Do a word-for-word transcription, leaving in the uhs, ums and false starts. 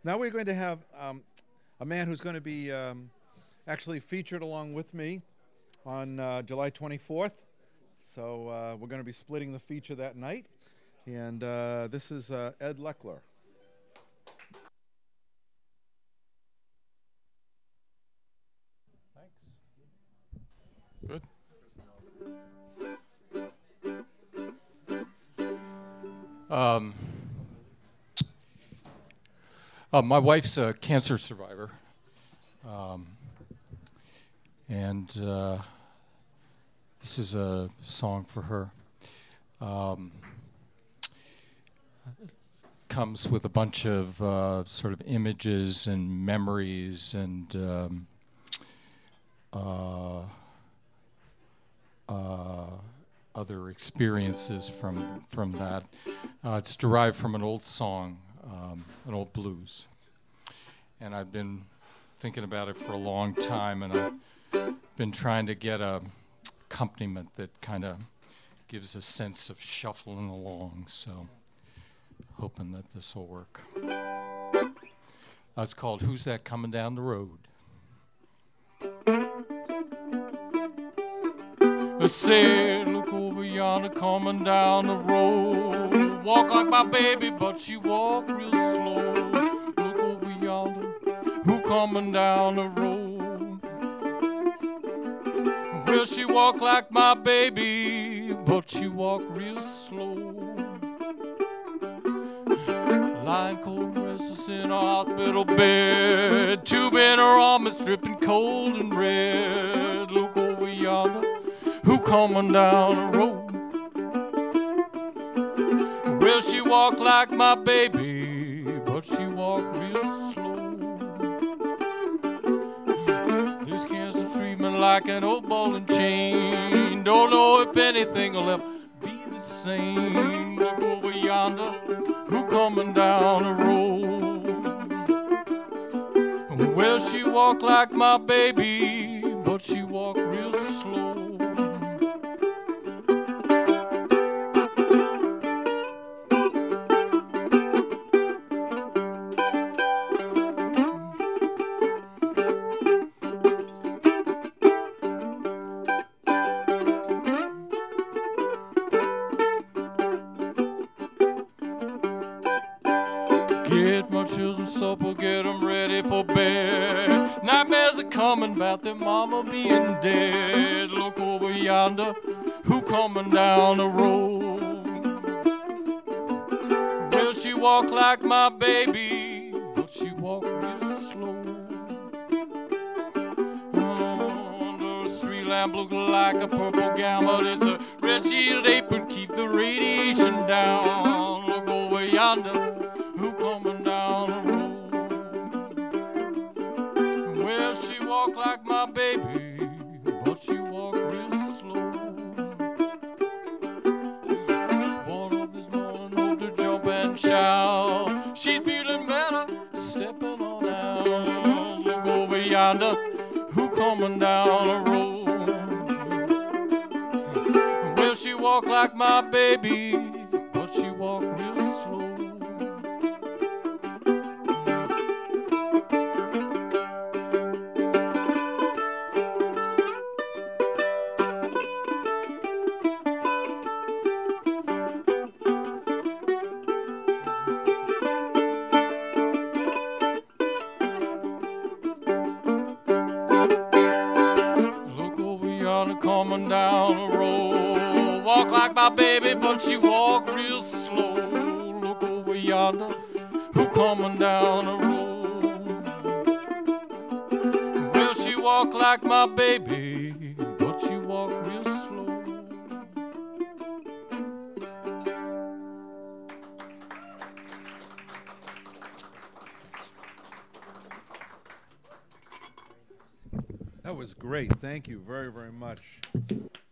Now we're going to have um, a man who's going to be um, actually featured along with me on uh, July twenty-fourth. So uh, we're going to be splitting the feature that night. And uh, this is uh, Ed Leckler. Good. Um, uh, my wife's a cancer survivor, um, and uh, this is a song for her. Um, comes with a bunch of uh, sort of images and memories and um, uh, uh, other experiences from from that. Uh, it's derived from an old song, um, an old blues, and I've been thinking about it for a long time, and I've been trying to get a accompaniment that kind of gives a sense of shuffling along. So, hoping that this will work. Uh, it's called "Who's That Coming Down the Road?" I said, look over yonder coming down the road. Walk like my baby, but she walk real slow. Look over yonder, who coming down the road? Well, she walk like my baby, but she walk real slow. Lying cold and restless in a hospital bed, tube in her arm is dripping cold and red. Look over yonder, who coming down the road? Well, she walk like my baby, but she walk real slow. This cancer treatment like an old ball and chain. Don't know if anything will ever be the same. Look over yonder, who coming down the road? Well, she walk like my baby, but she walk real slow. Get my children supper, get them ready for bed. Nightmares are coming about their mama being dead. Look over yonder, who coming down the road? Well, she walk like my baby, but she walk real slow. Under a street lamp look like a purple gown, but it's a red shielded apron, keep the radiation down. Look over yonder, who coming down the road? Well, she walk like my baby, but she walk real slow. One of this morning hope to jump and shout. She's feeling better, stepping on out. Look over yonder, who coming down the road? Well, she walk like my baby, but she walk real slow. Coming down the road, walk like my baby, but she walk real slow. Look over yonder, who coming down the road? Well, she walk like my baby, but she walk real slow. That was great. Thank you very, very much.